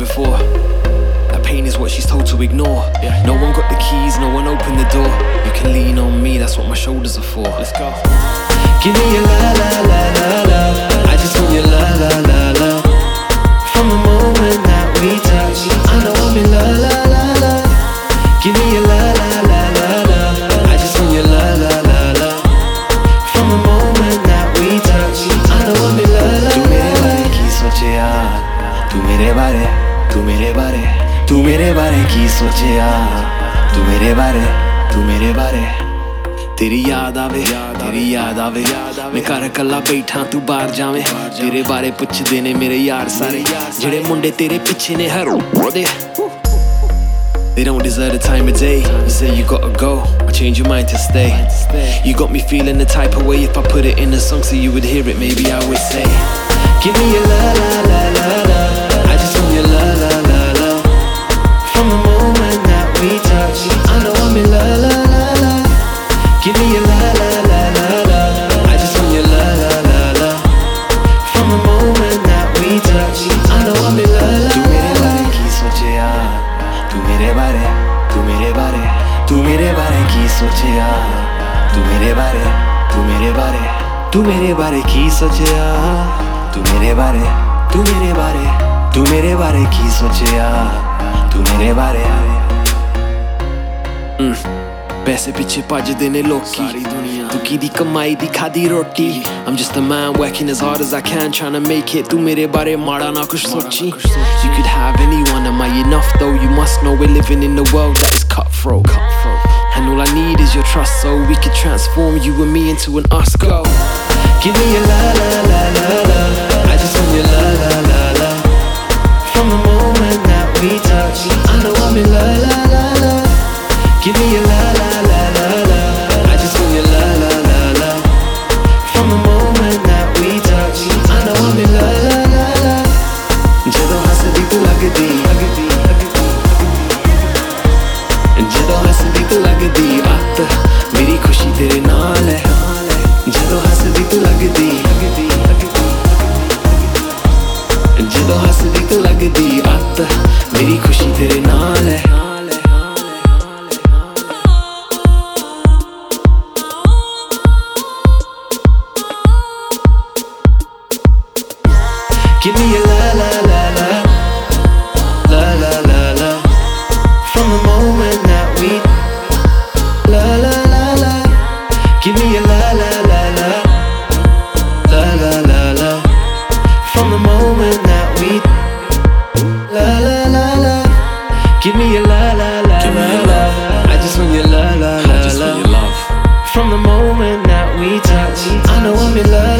before. That pain is what she's told to ignore. No one got the keys, no one opened the door. You can lean on me, that's what my shoulders are for. Let's go. Give me your la la la la la. I just want your la la la la. From the moment that we touch, I know I'm in la la la la. Give me your la la la la la. I just want your la la la la. From the moment that we touch, I know I'm in la la la. तू मेरे बारे की सोचे यार, तू मेरे बारे, तू मेरे बारे, तू मेरे बारे की सोचे यार, तू मेरे बारे, तू मेरे बारे. तेरी याद आवे, तेरी याद आवे, मैं घर कल्ला बैठा तू बाहर जावे. तेरे बारे पुछदे ने मेरे यार सारे, जेड़े मुंडे तेरे पिछे ने हर ओदे. They don't deserve the time of day. You say you gotta go, I change your mind to stay. You got me feeling the type of way. If I put it in a song so you would hear it, maybe I would say, give me your la la la la la. I just want your la la la la. From the moment that we touch, I know I'm in la la la la. Give me your la la la la la. I just want your la la la la. From the moment that we touch, I know I'm in la la la. तू मेरे बारे की सोचे यार, तू मेरे बारे, तू मेरे बारे, तू मेरे बारे की सोचे यार, तू मेरे बारे, तू मेरे बारे, तू मेरे बारे की सोचे यार, तू मेरे बारे, तू मेरे बारे, तू मेरे बारे की सोचे यार, तू मेरे बारे. पैसे पीछे भजदे ने लोकी, दुखी दी कमाई दी खादी रोटी. I'm just a man working as hard as I can, trying to make it. तू मेरे बारे माड़ा ना कुछ सोची. You could have anyone, am I enough though? You must know we're living in a world that is cutthroat. And all I need is your trust so we could transform you and me into an us. Go. Give me your la la la la la. I just want your la la la la. From the moment that we touch, I know I'm in la la la la. Give me your la la la la la. I just want your la la la la. From the moment that we touch, I know I'm in la la la la. ਜਦੋਂ ਹੱਸਦੀ ਤੂੰ ਲੱਗਦੀ, ਜਦੋਂ ਹੱਸਦੀ ਤੂੰ ਲੱਗਦੀ, ਅੱਤ ਮੇਰੀ ਖੁਸ਼ੀ ਤੇਰੇ ਨਾਲ ਹੈ. ਜਦੋਂ ਹੱਸਦੀ ਤੂੰ ਲੱਗਦੀ, ਜਦੋਂ ਹੱਸਦੀ ਤੂੰ ਲੱਗਦੀ, ਅੱਤ ਮੇਰੀ ਖੁਸ਼ੀ ਤੇਰੇ ਨਾਲ ਹੈ. Give me your la la la la, la la la la. From the moment that we la la la la. Give me your la la la la, la la la la. From the moment that we la la la la. Give me your la la la la la. I just want your la la la la. From the moment that we touch, I know I'm in love.